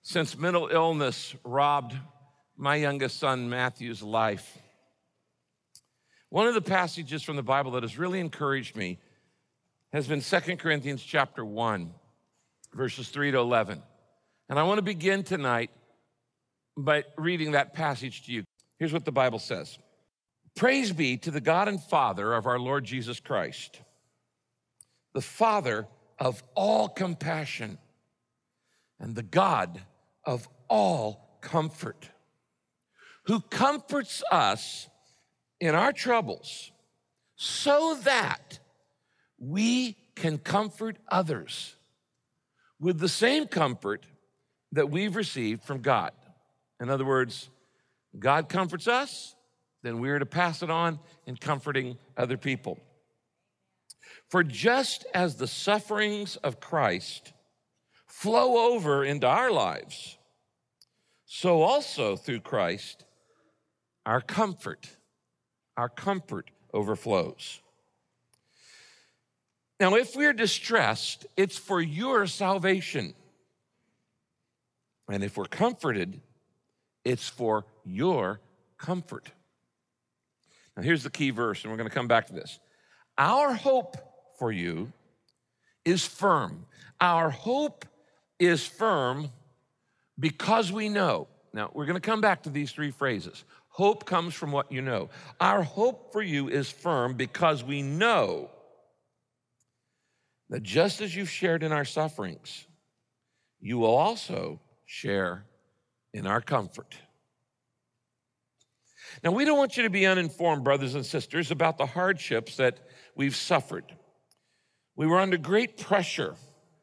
Since mental illness robbed my youngest son Matthew's life, one of the passages from the Bible that has really encouraged me has been 2 Corinthians chapter 1, verses 3 to 11. And I want to begin tonight by reading that passage to you. Here's what the Bible says. Praise be to the God and Father of our Lord Jesus Christ, the Father of all compassion and the God of all comfort, who comforts us in our troubles so that we can comfort others with the same comfort that we've received from God. In other words, God comforts us, then we are to pass it on in comforting other people. For just as the sufferings of Christ flow over into our lives, so also through Christ, our comfort overflows. Now, if we're distressed, it's for your salvation. And if we're comforted, it's for your comfort. Now, here's the key verse, and we're going to come back to this. Our hope for you is firm. Our hope is firm because we know. Now, we're going to come back to these three phrases. Hope comes from what you know. Our hope for you is firm because we know that just as you've shared in our sufferings, you will also share in our comfort. Now, we don't want you to be uninformed, brothers and sisters, about the hardships that we've suffered. We were under great pressure,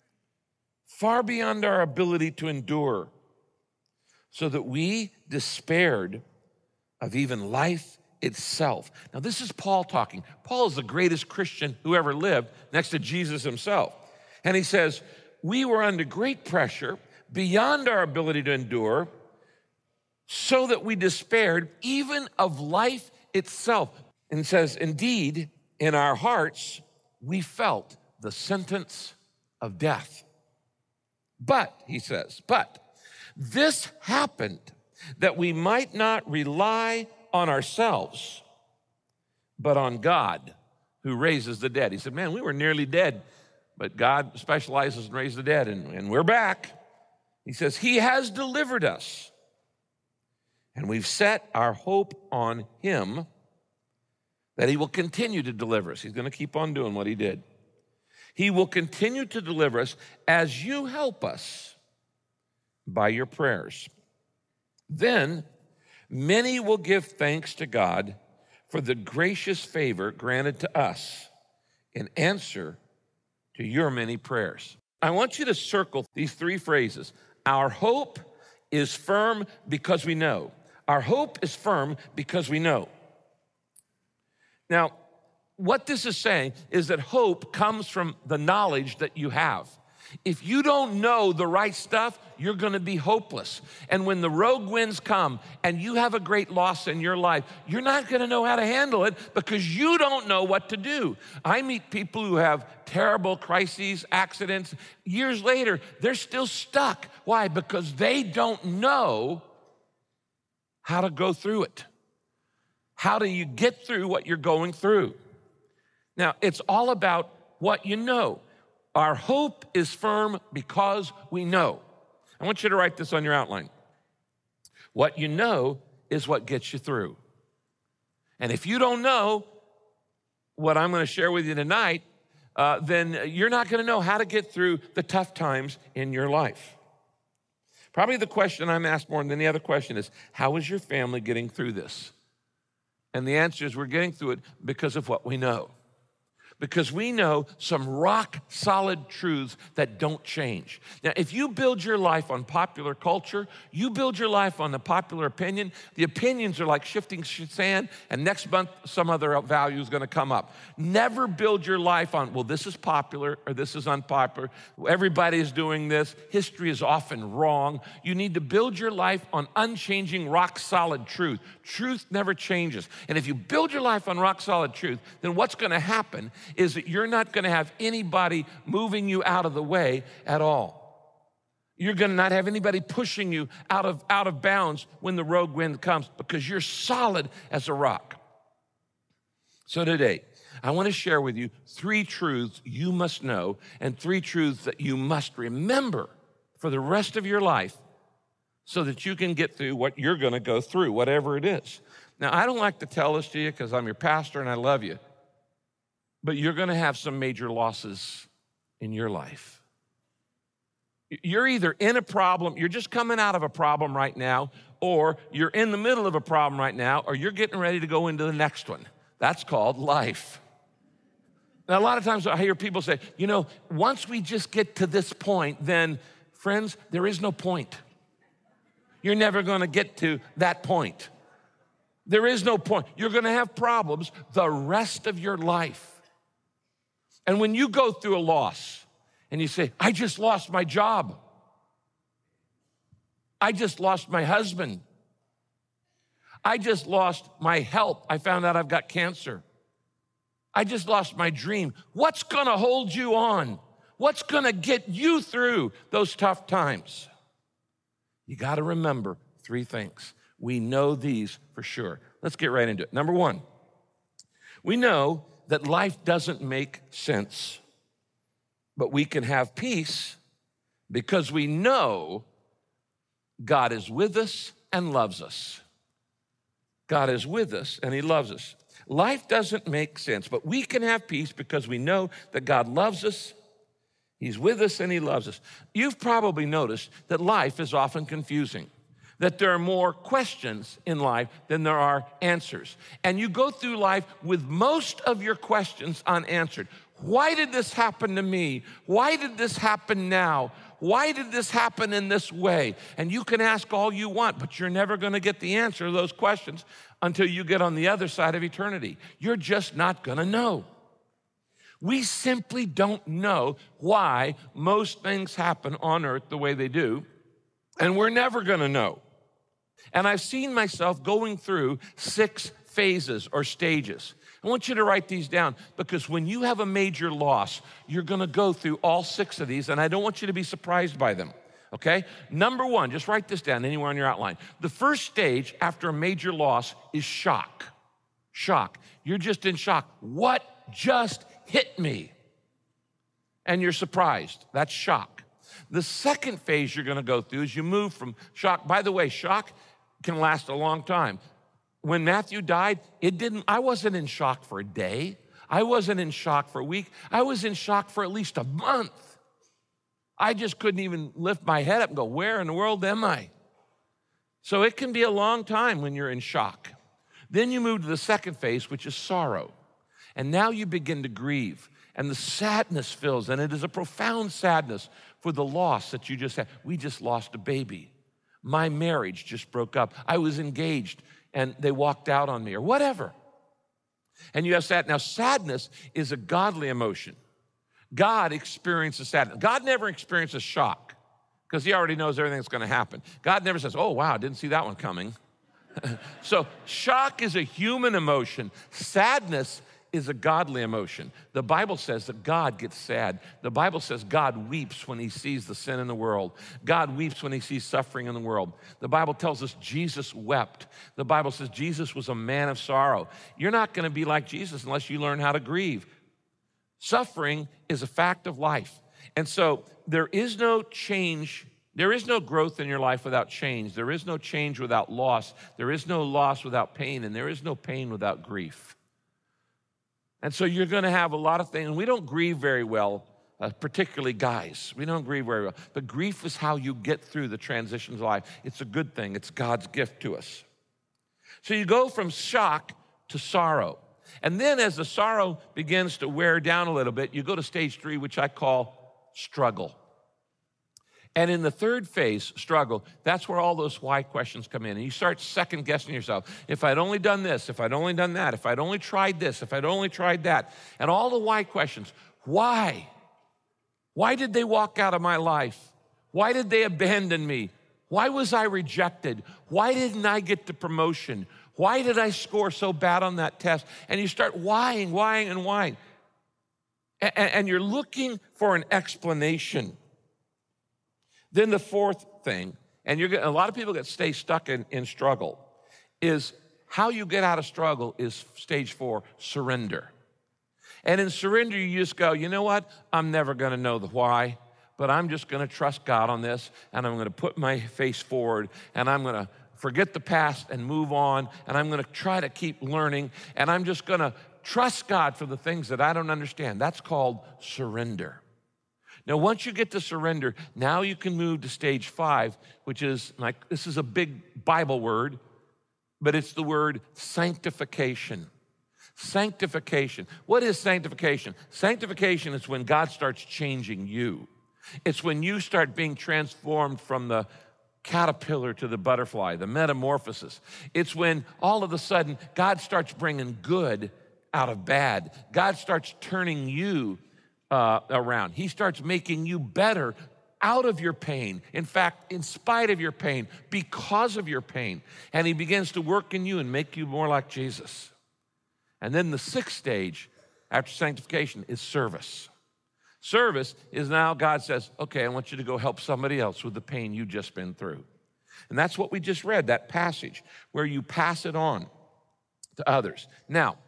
far beyond our ability to endure, so that we despaired of even life itself. Now, this is Paul talking. Paul is the greatest Christian who ever lived next to Jesus himself. And he says, we were under great pressure, beyond our ability to endure, so that we despaired even of life itself. And says, indeed, in our hearts, we felt the sentence of death. But, he says, this happened that we might not rely on ourselves, but on God who raises the dead. He said, man, we were nearly dead, but God specializes in raising the dead, and we're back. He says, he has delivered us, and we've set our hope on him that he will continue to deliver us. He's going to keep on doing what he did. He will continue to deliver us as you help us by your prayers. Then many will give thanks to God for the gracious favor granted to us in answer to your many prayers. I want you to circle these three phrases. Our hope is firm because we know. Our hope is firm because we know. Now, what this is saying is that hope comes from the knowledge that you have. If you don't know the right stuff, you're going to be hopeless. And when the rogue winds come and you have a great loss in your life, you're not going to know how to handle it because you don't know what to do. I meet people who have terrible crises, accidents. Years later, they're still stuck. Why? Because they don't know how to go through it. How do you get through what you're going through? Now, it's all about what you know. Our hope is firm because we know. I want you to write this on your outline. What you know is what gets you through. And if you don't know what I'm going to share with you tonight, then you're not going to know how to get through the tough times in your life. Probably the question I'm asked more than any other question is, how is your family getting through this? And the answer is we're getting through it because of what we know. Because we know some rock-solid truths that don't change. Now, if you build your life on popular culture, you build your life on the popular opinion, the opinions are like shifting sand, and next month some other value is going to come up. Never build your life on, well, this is popular or this is unpopular. Everybody is doing this. History is often wrong. You need to build your life on unchanging, rock-solid truth. Truth never changes. And if you build your life on rock-solid truth, then what's going to happen is that you're not going to have anybody moving you out of the way at all. You're going to not have anybody pushing you out of bounds when the rogue wind comes because you're solid as a rock. So today, I want to share with you 3 truths you must know and 3 truths that you must remember for the rest of your life so that you can get through what you're going to go through, whatever it is. Now, I don't like to tell this to you because I'm your pastor and I love you, but you're going to have some major losses in your life. You're either in a problem, you're just coming out of a problem right now, or you're in the middle of a problem right now, or you're getting ready to go into the next one. That's called life. Now, a lot of times I hear people say, once we just get to this point, then, friends, there is no point. You're never going to get to that point. There is no point. You're going to have problems the rest of your life. And when you go through a loss, and you say, I just lost my job. I just lost my husband. I just lost my health. I found out I've got cancer. I just lost my dream. What's gonna hold you on? What's gonna get you through those tough times? You gotta remember 3 things. We know these for sure. Let's get right into it. Number 1, we know that life doesn't make sense. But we can have peace because we know God is with us and loves us. God is with us and he loves us. Life doesn't make sense, but we can have peace because we know that God loves us, he's with us and he loves us. You've probably noticed that life is often confusing, that there are more questions in life than there are answers. And you go through life with most of your questions unanswered. Why did this happen to me? Why did this happen now? Why did this happen in this way? And you can ask all you want, but you're never going to get the answer to those questions until you get on the other side of eternity. You're just not going to know. We simply don't know why most things happen on earth the way they do, and we're never going to know. And I've seen myself going through 6 phases or stages. I want you to write these down because when you have a major loss, you're going to go through all 6 of these, and I don't want you to be surprised by them, okay? Number 1, just write this down anywhere on your outline. The first stage after a major loss is shock. Shock. You're just in shock. What just hit me? And you're surprised. That's shock. The second phase you're going to go through is you move from shock. By the way, shock can last a long time. When Matthew died, I wasn't in shock for a day. I wasn't in shock for a week. I was in shock for at least a month. I just couldn't even lift my head up and go, where in the world am I? So it can be a long time when you're in shock. Then you move to the second phase, which is sorrow. And now you begin to grieve. And the sadness fills, and it is a profound sadness for the loss that you just had. We just lost a baby. My marriage just broke up. I was engaged, and they walked out on me, or whatever. And you have sadness. Now, sadness is a godly emotion. God experiences sadness. God never experiences shock because he already knows everything that's going to happen. God never says, oh, wow, didn't see that one coming. So shock is a human emotion. Sadness is a godly emotion. The Bible says that God gets sad. The Bible says God weeps when he sees the sin in the world. God weeps when he sees suffering in the world. The Bible tells us Jesus wept. The Bible says Jesus was a man of sorrow. You're not going to be like Jesus unless you learn how to grieve. Suffering is a fact of life. And so there is no change. There is no growth in your life without change. There is no change without loss. There is no loss without pain. And there is no pain without grief. And so you're going to have a lot of things. And we don't grieve very well, particularly guys. We don't grieve very well. But grief is how you get through the transitions of life. It's a good thing. It's God's gift to us. So you go from shock to sorrow. And then as the sorrow begins to wear down a little bit, you go to stage 3, which I call struggle. And in the third phase, struggle, that's where all those why questions come in. And you start second guessing yourself. If I'd only done this, if I'd only done that, if I'd only tried this, if I'd only tried that. And all the why questions. Why? Why did they walk out of my life? Why did they abandon me? Why was I rejected? Why didn't I get the promotion? Why did I score so bad on that test? And you start whying. And you're looking for an explanation. Then the fourth thing, and a lot of people stay stuck in struggle, is how you get out of struggle is stage 4, surrender. And in surrender, you just go, you know what? I'm never going to know the why, but I'm just going to trust God on this, and I'm going to put my face forward, and I'm going to forget the past and move on, and I'm going to try to keep learning, and I'm just going to trust God for the things that I don't understand. That's called surrender. Now, once you get to surrender, now you can move to stage 5, which is this is a big Bible word, but it's the word sanctification. Sanctification. What is sanctification? Sanctification is when God starts changing you. It's when you start being transformed from the caterpillar to the butterfly, the metamorphosis. It's when all of a sudden God starts bringing good out of bad. God starts turning you around. He starts making you better out of your pain. In fact, in spite of your pain, because of your pain. And he begins to work in you and make you more like Jesus. And then the 6th stage after sanctification is service. Service is now God says, okay, I want you to go help somebody else with the pain you've just been through. And that's what we just read, that passage where you pass it on to others. Now,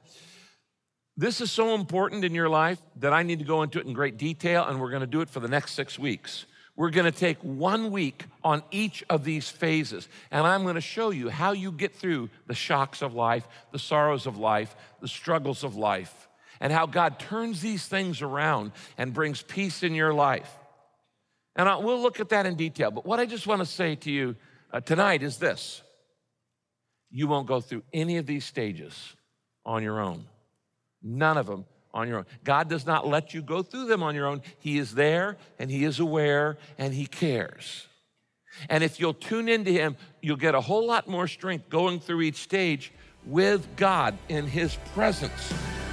this is so important in your life that I need to go into it in great detail, and we're going to do it for the next 6 weeks. We're going to take 1 week on each of these phases, and I'm going to show you how you get through the shocks of life, the sorrows of life, the struggles of life, and how God turns these things around and brings peace in your life. And we'll look at that in detail, but what I just want to say to you tonight is this. You won't go through any of these stages on your own. None of them on your own. God does not let you go through them on your own. He is there, and he is aware, and he cares. And if you'll tune into him, you'll get a whole lot more strength going through each stage with God in his presence.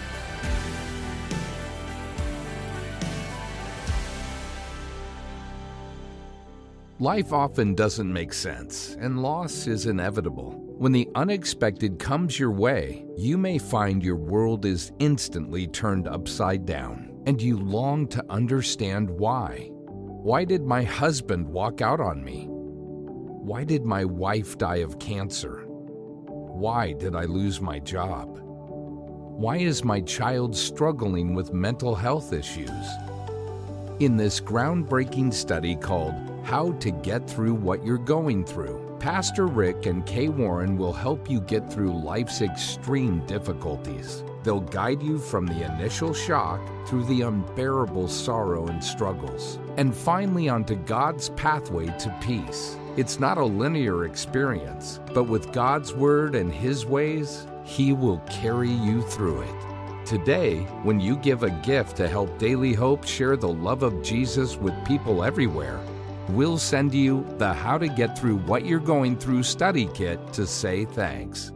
Life often doesn't make sense, and loss is inevitable. When the unexpected comes your way, you may find your world is instantly turned upside down, and you long to understand why. Why did my husband walk out on me? Why did my wife die of cancer? Why did I lose my job? Why is my child struggling with mental health issues? In this groundbreaking study called How to Get Through What You're Going Through, Pastor Rick and Kay Warren will help you get through life's extreme difficulties. They'll guide you from the initial shock through the unbearable sorrow and struggles, and finally onto God's pathway to peace. It's not a linear experience, but with God's word and his ways, he will carry you through it. Today, when you give a gift to help Daily Hope share the love of Jesus with people everywhere, we'll send you the How to Get Through What You're Going Through study kit to say thanks.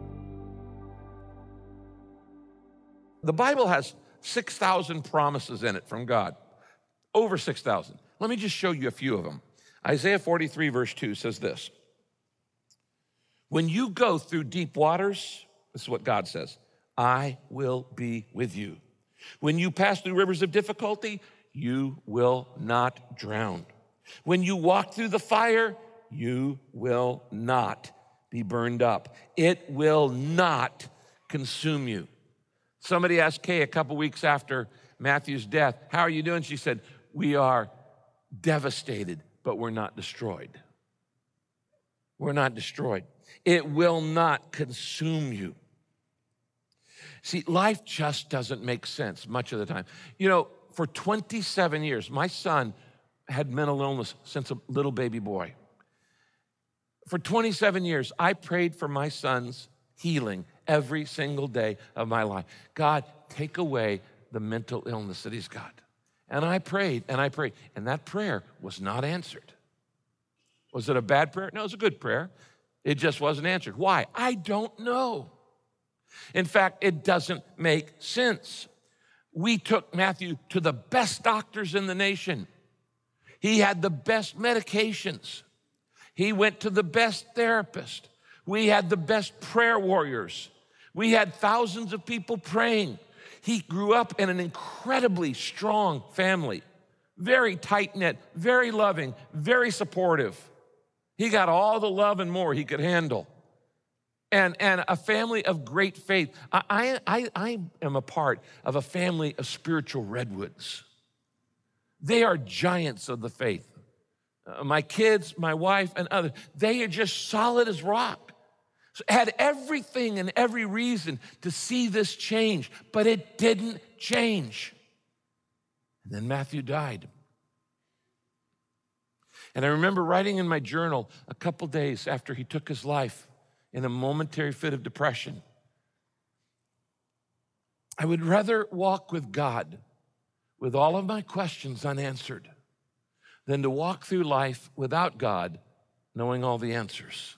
The Bible has 6,000 promises in it from God, over 6,000. Let me just show you a few of them. Isaiah 43 verse 2 says this, when you go through deep waters, this is what God says, I will be with you. When you pass through rivers of difficulty, you will not drown. When you walk through the fire, you will not be burned up. It will not consume you. Somebody asked Kay a couple weeks after Matthew's death, how are you doing? She said, we are devastated, but we're not destroyed. We're not destroyed. It will not consume you. See, life just doesn't make sense much of the time. You know, for 27 years, my son had mental illness since a little baby boy. For 27 years, I prayed for my son's healing every single day of my life. God, take away the mental illness that he's got. And I prayed, and that prayer was not answered. Was it a bad prayer? No, it was a good prayer. It just wasn't answered. Why? I don't know. In fact, it doesn't make sense. We took Matthew to the best doctors in the nation. He had the best medications. He went to the best therapist. We had the best prayer warriors. We had thousands of people praying. He grew up in an incredibly strong family, very tight-knit, very loving, very supportive. He got all the love and more he could handle. And a family of great faith. I am a part of a family of spiritual redwoods. They are giants of the faith. My kids, my wife, and others, they are just solid as rock. So had everything and every reason to see this change, but it didn't change. And then Matthew died. And I remember writing in my journal a couple days after he took his life in a momentary fit of depression. I would rather walk with God with all of my questions unanswered than to walk through life without God knowing all the answers.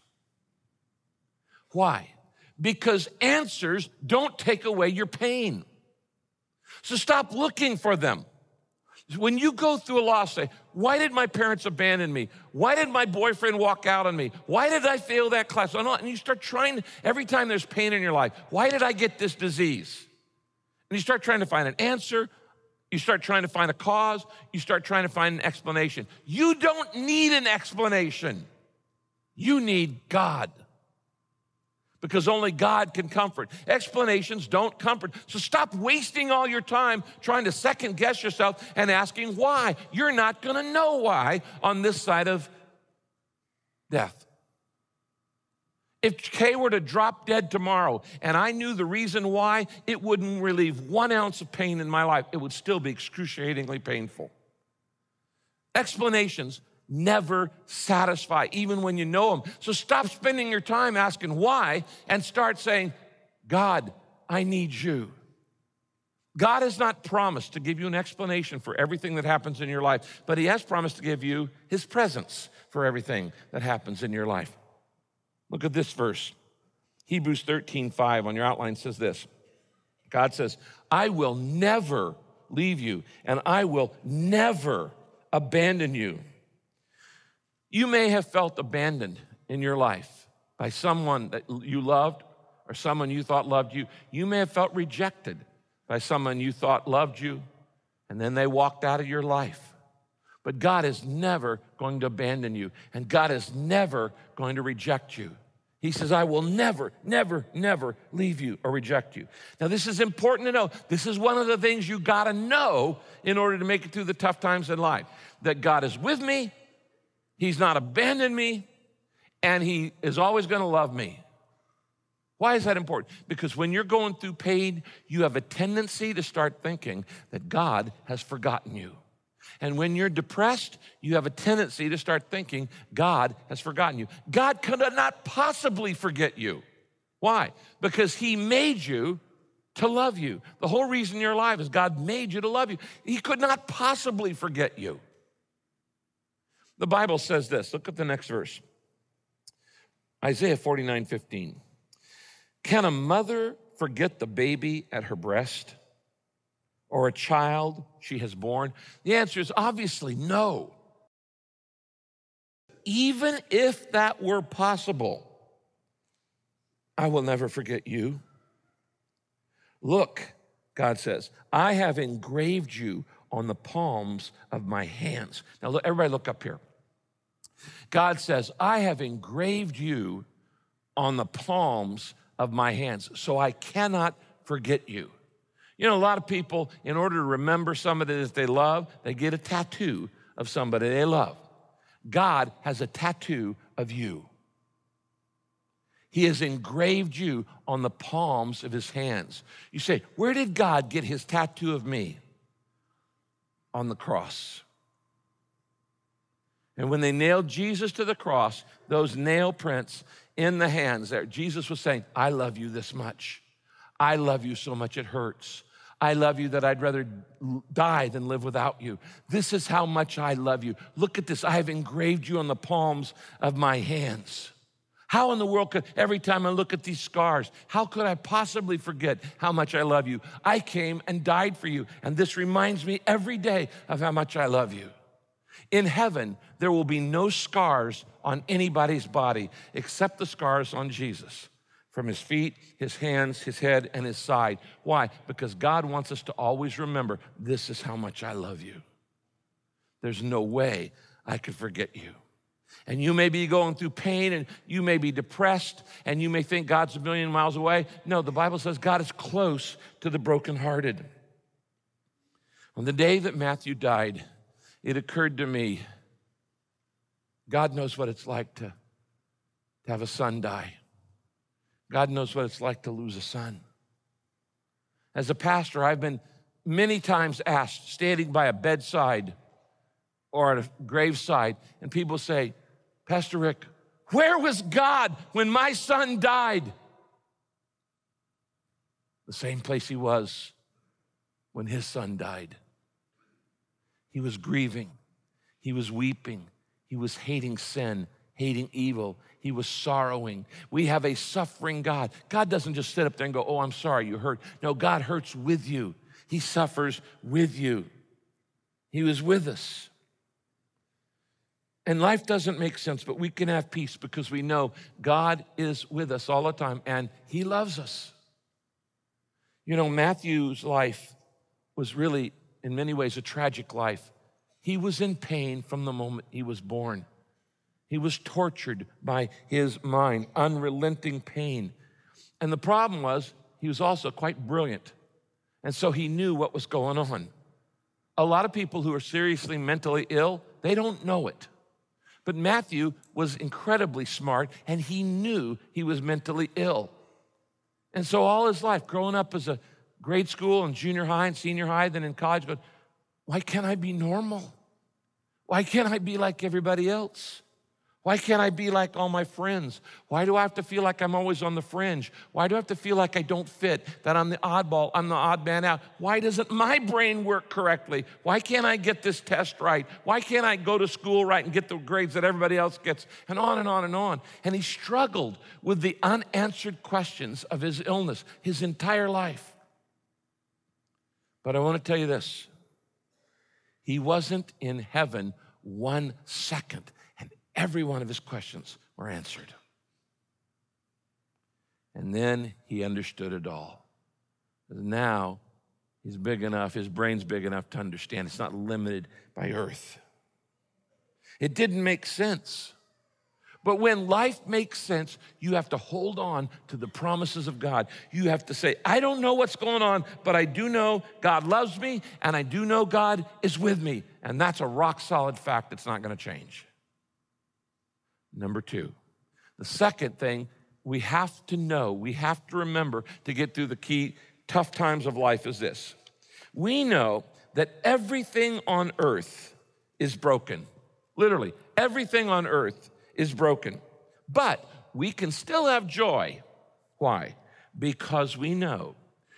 Why? Because answers don't take away your pain. So stop looking for them. When you go through a loss, say, why did my parents abandon me? Why did my boyfriend walk out on me? Why did I fail that class? And you start trying, every time there's pain in your life, why did I get this disease? And you start trying to find an answer. You start trying to find a cause. You start trying to find an explanation. You don't need an explanation. You need God. Because only God can comfort. Explanations don't comfort. So stop wasting all your time trying to second guess yourself and asking why. You're not going to know why on this side of death. If Kay were to drop dead tomorrow and I knew the reason why, it wouldn't relieve 1 ounce of pain in my life. It would still be excruciatingly painful. Explanations never satisfy, even when you know them. So stop spending your time asking why and start saying, God, I need you. God has not promised to give you an explanation for everything that happens in your life, but he has promised to give you his presence for everything that happens in your life. Look at this verse. Hebrews 13:5 on your outline says this. God says, I will never leave you, and I will never abandon you. You may have felt abandoned in your life by someone that you loved or someone you thought loved you. You may have felt rejected by someone you thought loved you, and then they walked out of your life. But God is never going to abandon you, and God is never going to reject you. He says, I will never, never, never leave you or reject you. Now, this is important to know. This is one of the things you got to know in order to make it through the tough times in life, that God is with me. He's not abandoned me, and he is always going to love me. Why is that important? Because when you're going through pain, you have a tendency to start thinking that God has forgotten you. And when you're depressed, you have a tendency to start thinking God has forgotten you. God could not possibly forget you. Why? Because he made you to love you. The whole reason you're alive is God made you to love you. He could not possibly forget you. The Bible says this. Look at the next verse. Isaiah 49:15. Can a mother forget the baby at her breast or a child she has born? The answer is obviously no. Even if that were possible, I will never forget you. Look, God says, I have engraved you on the palms of my hands. Now, look, everybody look up here. God says, I have engraved you on the palms of my hands, so I cannot forget you. You know, a lot of people, in order to remember somebody that they love, they get a tattoo of somebody they love. God has a tattoo of you. He has engraved you on the palms of his hands. You say, where did God get his tattoo of me? On the cross. And when they nailed Jesus to the cross, those nail prints in the hands there, Jesus was saying, I love you this much. I love you so much it hurts. I love you that I'd rather die than live without you. This is how much I love you. Look at this. I have engraved you on the palms of my hands. How in the world could, every time I look at these scars, how could I possibly forget how much I love you? I came and died for you, and this reminds me every day of how much I love you. In heaven, there will be no scars on anybody's body except the scars on Jesus, from his feet, his hands, his head, and his side. Why? Because God wants us to always remember, this is how much I love you. there's no way I could forget you. And you may be going through pain, and you may be depressed, and you may think God's a million miles away. No, the Bible says God is close to the brokenhearted. On the day that Matthew died, it occurred to me, God knows what it's like to have a son die. God knows what it's like to lose a son. As a pastor, I've been many times asked, standing by a bedside or at a graveside, and people say, Pastor Rick, where was God when my son died? The same place he was when his son died. He was grieving. He was weeping. He was hating sin, hating evil. He was sorrowing. We have a suffering God. God doesn't just sit up there and go, oh, I'm sorry you hurt. No, God hurts with you. He suffers with you. He was with us. And life doesn't make sense, but we can have peace because we know God is with us all the time and he loves us. You know, Matthew's life was really, in many ways, a tragic life. He was in pain from the moment he was born. He was tortured by his mind, unrelenting pain. And the problem was, he was also quite brilliant. And so he knew what was going on. A lot of people who are seriously mentally ill, they don't know it. But Matthew was incredibly smart, and he knew he was mentally ill. And so all his life, growing up as a grade school and junior high and senior high, then in college, going, why can't I be normal? Why can't I be like everybody else? Why can't I be like all my friends? Why do I have to feel like I'm always on the fringe? Why do I have to feel like I don't fit, that I'm the oddball, I'm the odd man out? Why doesn't my brain work correctly? Why can't I get this test right? Why can't I go to school right and get the grades that everybody else gets? And on and on and on. And he struggled with the unanswered questions of his illness his entire life. But I want to tell you this. He wasn't in heaven 1 second. Every one of his questions were answered. And then he understood it all. Now he's big enough, his brain's big enough to understand it's not limited by earth. It didn't make sense. But when life makes sense, you have to hold on to the promises of God. You have to say, I don't know what's going on, but I do know God loves me, and I do know God is with me. And that's a rock-solid fact that's not going to change. Number 2, the second thing we have to know, we have to remember to get through the key tough times of life is this. We know that everything on earth is broken. Literally, everything on earth is broken. But we can still have joy. Why? Because we know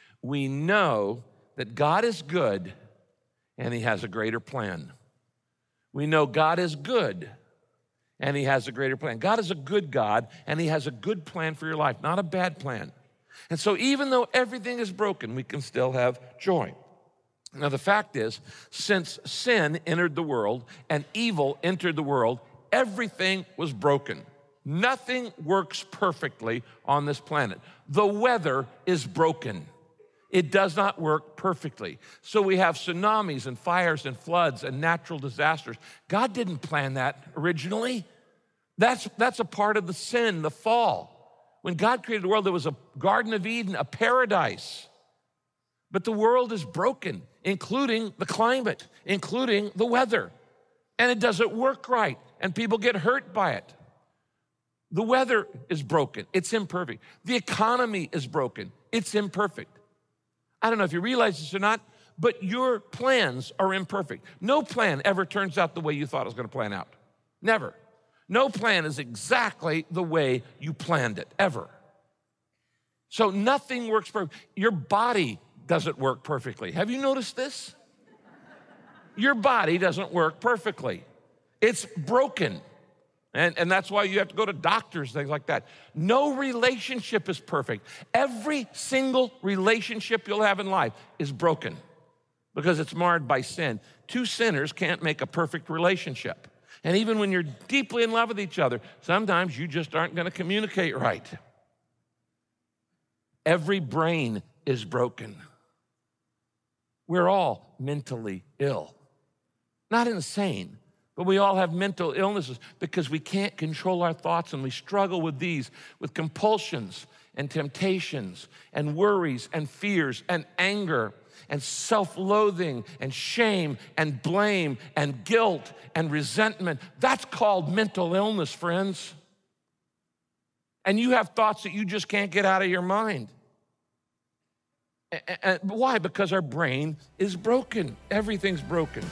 that God is good and he has a greater plan. We know God is good and he has a greater plan. God is a good God, and he has a good plan for your life, not a bad plan. And so even though everything is broken, we can still have joy. Now, the fact is, since sin entered the world and evil entered the world, everything was broken. Nothing works perfectly on this planet. The weather is broken. It does not work perfectly. So we have tsunamis and fires and floods and natural disasters. God didn't plan that originally. That's a part of the sin, the fall. When God created the world, there was a Garden of Eden, a paradise. But the world is broken, including the climate, including the weather. And it doesn't work right, and people get hurt by it. The weather is broken. It's imperfect. The economy is broken. It's imperfect. I don't know if you realize this or not, but your plans are imperfect. No plan ever turns out the way you thought it was going to plan out. Never. No plan is exactly the way you planned it, ever. So nothing works perfectly. Your body doesn't work perfectly. Have you noticed this? Your body doesn't work perfectly. It's broken. And that's why you have to go to doctors, things like that. No relationship is perfect. Every single relationship you'll have in life is broken because it's marred by sin. Two sinners can't make a perfect relationship. And even when you're deeply in love with each other, sometimes you just aren't going to communicate right. Every brain is broken. We're all mentally ill. Not insane, but we all have mental illnesses because we can't control our thoughts, and we struggle with these, with compulsions and temptations and worries and fears and anger and self-loathing and shame and blame and guilt and resentment. That's called mental illness, friends. And you have thoughts that you just can't get out of your mind. And why? Because our brain is broken. Everything's broken.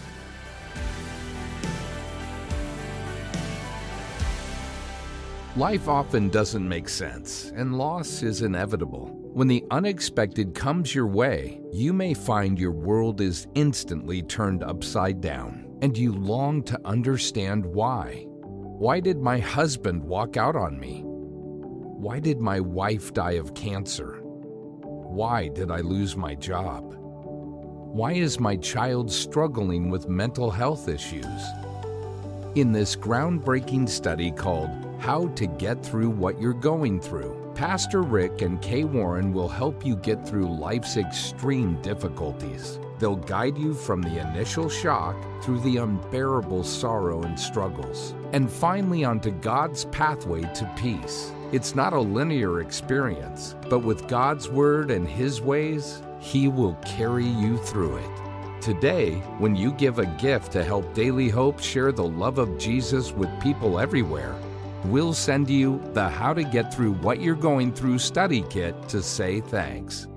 Life often doesn't make sense, and loss is inevitable. When the unexpected comes your way, you may find your world is instantly turned upside down, and you long to understand why. Why did my husband walk out on me? Why did my wife die of cancer? Why did I lose my job? Why is my child struggling with mental health issues? In this groundbreaking study called How to Get Through What You're Going Through, Pastor Rick and Kay Warren will help you get through life's extreme difficulties. They'll guide you from the initial shock through the unbearable sorrow and struggles, and finally onto God's pathway to peace. It's not a linear experience, but with God's Word and His ways, He will carry you through it. Today, when you give a gift to help Daily Hope share the love of Jesus with people everywhere, we'll send you the How to Get Through What You're Going Through study kit to say thanks.